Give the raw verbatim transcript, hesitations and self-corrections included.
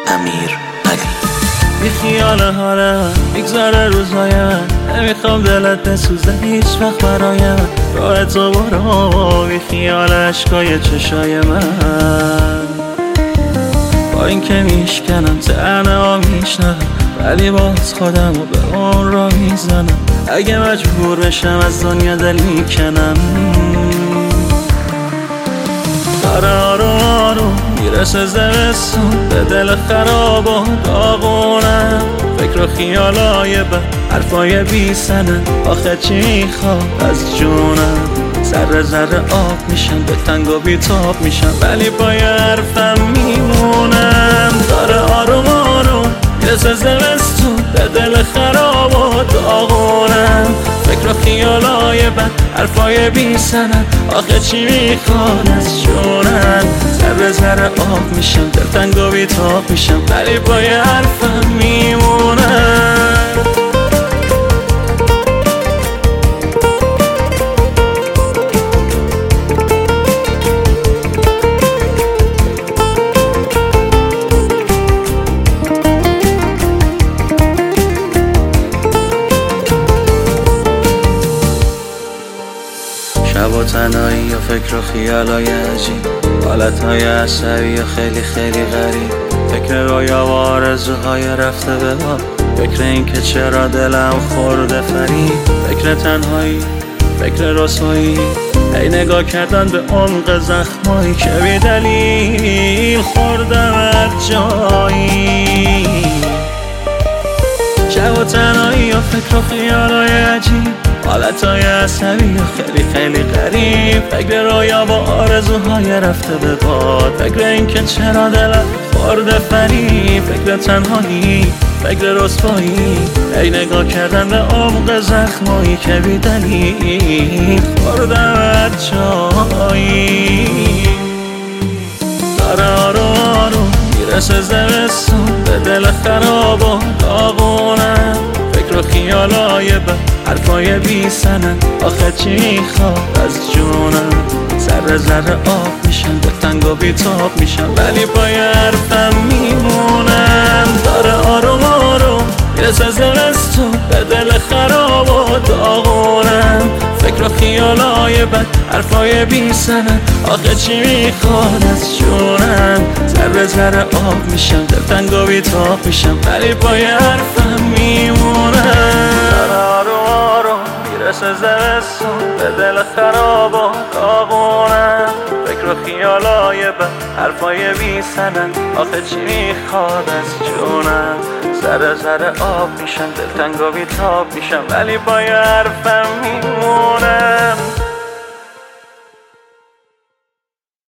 امیر علی. بی خیال حالم میگذره روزای من، نمیخوام دلت بسوزه هیچ وقت برایم. راه تو برو بی خیال عشقای چشای من. با این که میشکنم تنه ها میشنم، ولی باز خودم رو به اون را میزنم. اگه مجبور بشم از دنیا دل میکنم. داره آروم آروم میرسه زمستون، به دل خراب و داغونم. فکر و خیالای بد، حرفای بی سنه، آخه چی میخواد از جونم. ذره ذره آب میشم، به تنگ و بی تاب میشم، ولی با یه حرفم میمونم. داره آروم آروم میرسه زمستون، به دل خراب و داغونم. فکر و خیالای بد، حرفای بی سند، آخه چی میخواد از جونم. ذره ذره آب میشم، دل تنگ و بی تاب میشم، ولی با یه حرفم میمونم. شب و تنهایی و فکر و خیالای عجیب، حالتهای عصبی و خیلی خیلی غریب. فکر رویا و آرزوهای رفته به باد، فکر این که چرا دلم خورده فریب. فکر تنهایی، فکر رسوایی، ای نگاه کردن به عمق زخمایی که بی دلیل خوردم از جایی. شب و تنهایی و فکر و خیالای عجیب، حالتهای عصبی و خیلی خیلی غریب. فکر رویا با آرزوهای رفته به باد، فکر این که چرا دلم خورده فریب. فکر تنهایی، فکر رسوایی، ای نگاه کردن به عمق زخمایی که بی دلیل خوردم از جایی. داره آروم آروم میرسه زمستون، به دل خراب و داغونم. فکر و خیالای بد، حرفای بی سند، آخه چی میخواد از جونم. ذره ذره آب میشم، به تنگ و بی تاب میشم، ولی با یه حرفم میمونم. داره آروم آروم میرسه زمستون، به دل خراب و داغونم. فکر و خیالای بد، حرفای بی سند، آخه چی میخواد از جونم. ذره ذره آب میشم، دل تنگ و بی تاب میشم، ولی با یه حرفم میمونم. میرسه زمستون، به دل خراب و داغونم. فکر و خیالای بد، حرفای بی سند، آخه چی میخواد از جونم. ذره ذره آب میشم، دل تنگ و بی تاب میشم، ولی با یه حرفم میمونم.